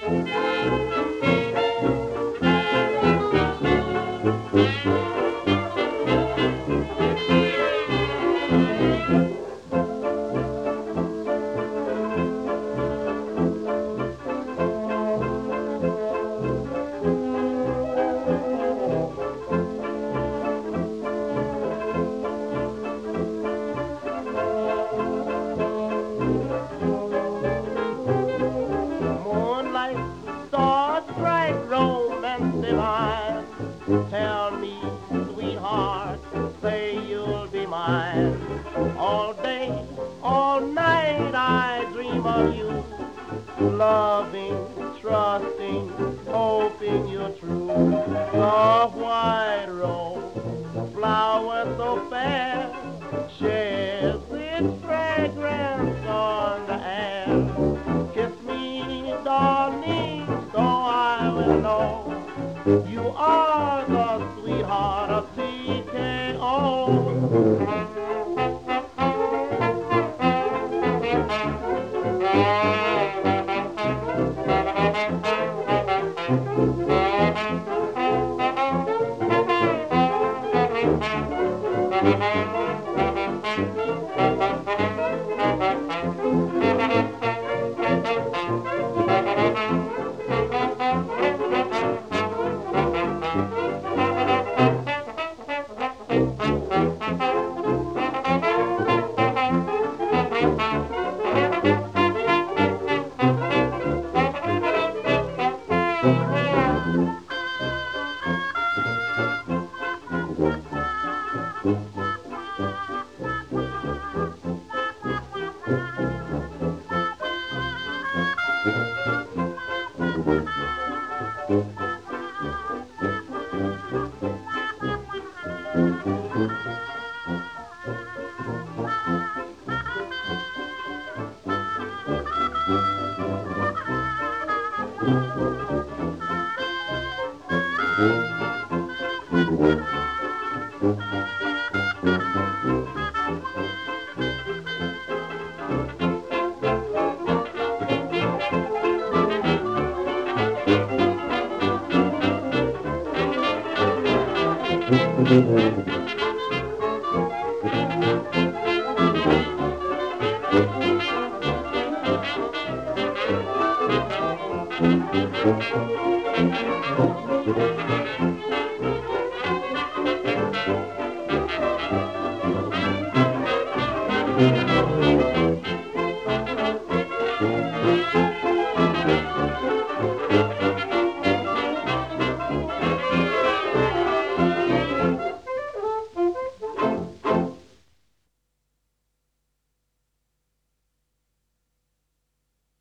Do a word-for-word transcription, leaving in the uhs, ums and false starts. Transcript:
Moonlight, stars bright, romance divine. Tell me, sweetheart, say you'll be mine. All day, all night I dream of you. Loving, trusting, hoping you're true. The white rose, flower so fair, shares its fragrance on the air. Kiss me, darling, so I will know you are the sweetheart of T K O.